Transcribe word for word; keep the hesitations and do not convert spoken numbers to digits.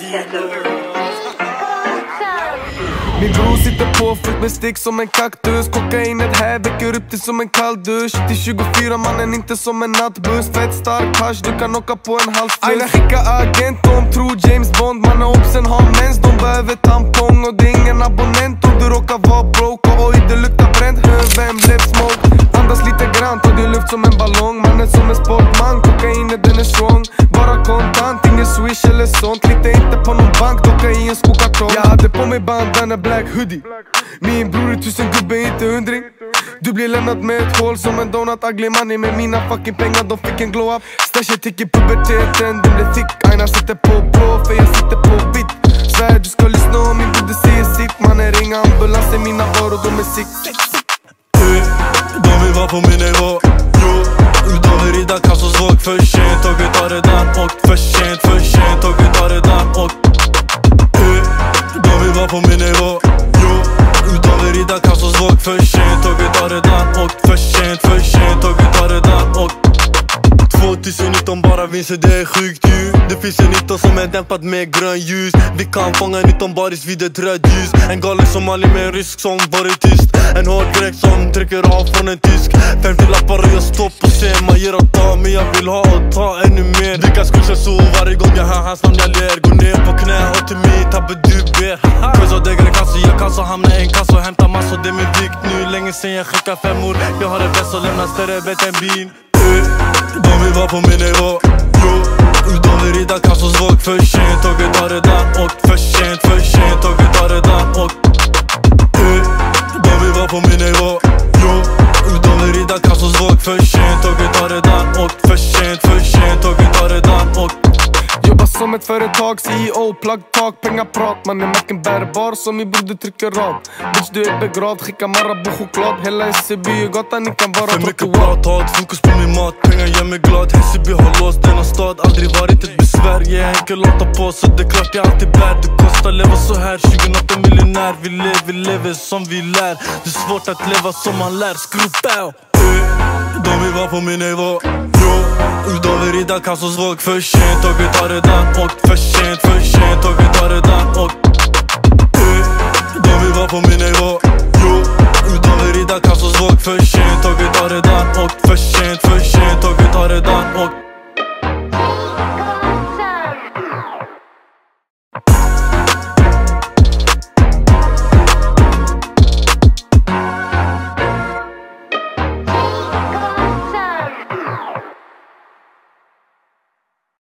Min bror sitter på fullt med stick som en kaktus. Kokainet här väcker upp det som en kall dusch. Till tjugofyra mannen, inte som en nattbuss. Fett stark hasch, du kan åka på en halvstuss. Aina skicka agent, de tror James Bond. Mannen obsen har mens, de behöver tampong. Och det är ingen abonnent om du råkar vara broke. Och oj, det luktar bränt, hör vem blev smoke. Andas lite grann, tar din luft som en ballong. Mannen som en sportman, kokainet den är strong. Bara kontant, ingen swish eller sånt. Lite inte på någon bank, docka i en skokartong. Jag hade på mig bandana black hoodie. Min bror är tusen gubbe, inte hundring. Du blir lämnad med ett hål som en donut. Ugly money med mina fucking pengar, de fick en glow up. Stashet gick i puberteten, den blev thick. Aina sitter på blå, för jag sitter på vitt. Svär du ska lyssna om min broder säger sitt. Mannen ringa ambulans, är mina varor, de är sick. De vill vara på min nivå, jo. De vill rida kassosvåg för sent. Och vi tar redan och för sent, för sent. Och vi tar redan och de vill vara på min nivå, jo. De vill rida kassosvåg för sent. Och vi tar redan och för sent, för sent. Och vi tar redan och tjugonitton bara vinster, det är sjukt ju. Det finns en nitton som är dämpad med grön ljus. Vi kan fånga nitton baris vid ett rödljus. En galen somali med en rysk som varit tyst. En hård grek som trycker av från en tysk. femtio lappar och jag står på scen. Man ger och ta, men jag vill ha och ta ännu mer. Dricka skulser så varje gång jag hör hans namn jag ler. Går ner på knä och till mig tappar du ber. Quest och däggare kassor, jag kan så hamna i en kass och hämta massor. Det är min vikt nu, länge sen jag skickar femmor. Jag har det bäst och lämnar större bett än bin. De vill vara på min nivå, jo. De vill rida kassosvåg för sent. Och vi tar redan och för sent, för sent. Och vi tar redan och de vill vara på min nivå, jo. De vill rida kassosvåg för sent. Och vi tar redan och för sent, för sent. Och vi tar redan och jobbar som ett företag, C E O, plug talk, pengar prat. Man är macken bärbar som min broder trycker rakt. Bitch du är begravd, skicka Marabou choklad. Hela Hässelby är gatan, ni kan vara för mycket prat, hat, fokus på min mat. Pengar gör mig glad, Hässelby har låst denna stad. Aldrig varit ett besvär, jag är enkel att ta på. Så det är klart jag alltid bär, det kostar leva så här. Tjugoåtta miljonär, vi lever, vi lever som vi lär. Det är svårt att leva som man lär, skrubbäv. De vill vara på min nivå, jo. De vill rida kassosvåg för sent. Och vi tar redan och för sent, för sent. Och vi tar redan och de vill vara på min nivå, jo. De vill rida kassosvåg för sent. Och vi tar redan och för sent, för sent. Och vi tar redan och